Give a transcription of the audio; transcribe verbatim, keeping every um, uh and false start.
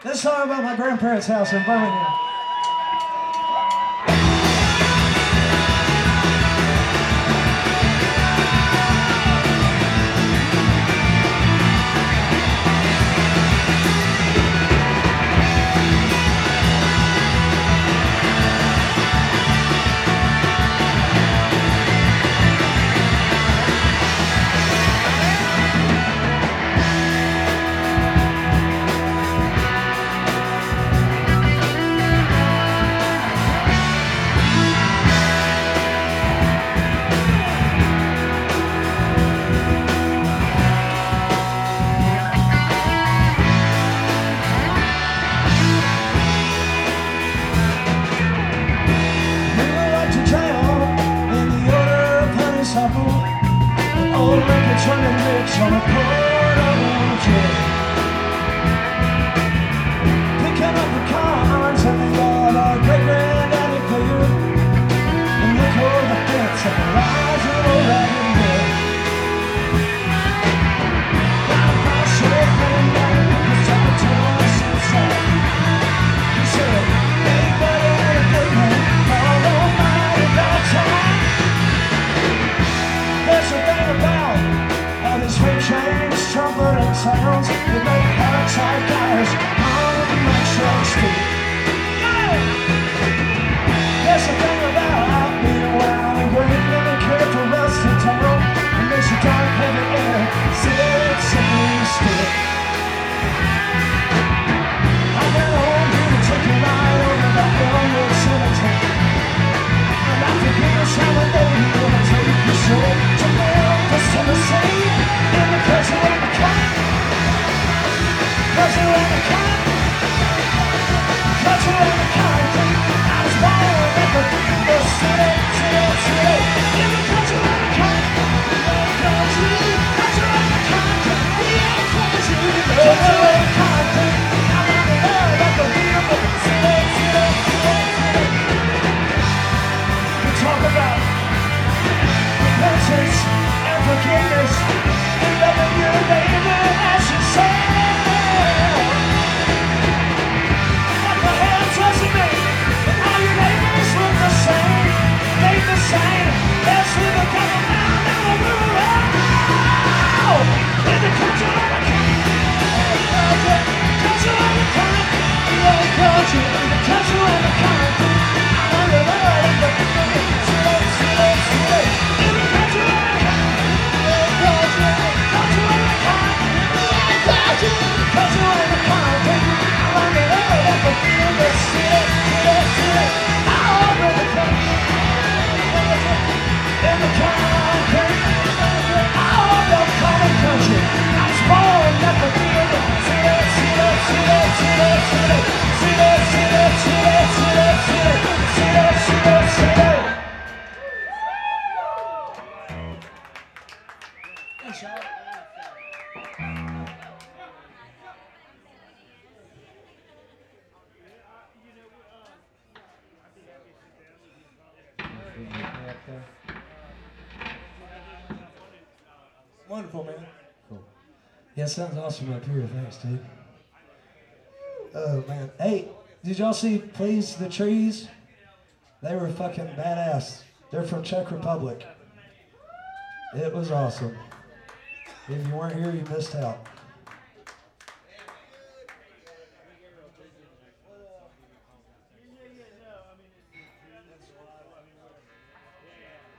This song about my grandparents' house in Birmingham. Old Lincoln turning rich on a portable jet. Picking up the cards and the yard our great-granddaddy cleared. And look over the fence and the rising old wagon bed. Got a bicycle coming down the second to us inside. He said, hey buddy, had a good man, all almighty about time. There's a thing about all these freight trains, trumpet and sounds that make outside guys on the Metro Street. Yeah! There's a thing about being wild and green and a careful rusty town. It makes you dark heavy air, sit sitting still. I got home here to take a ride over the Elmwood Cemetery. I'm out to give us how a lady will take you straight to Memphis, Tennessee. In the country where the cat, country where the cat, country where the cat. I was born at the the city, city, city. In the country where the cat, country, country where the cat, yeah, country, country where the cat. I'm on the road at the wheel of the city, city, city, city. We talk about repentance and forgiveness and loving your neighbor as yourself. What the hell doesn't mean that all your neighbors look the same, made the same, as we look at them now, now we're around. In the country of the king, country of the king, country, the country of the king. I'm the Lord of the king, slow, slow, slow. In the country of the king, country, country of the king, country, country of the king. I'm the Lord of the king, slow, slow, slow. I'm the king, in the country, all the common country. I was born at the field of city, city, city, city, city, city, city, city, city, city, city, city. Thanks, y'all. Wonderful, man. Cool. Yeah, sounds awesome up here. Thanks, dude. Oh, man. Hey, did y'all see Please the Trees? They were fucking badass. They're from Czech Republic. It was awesome. If you weren't here, you missed out.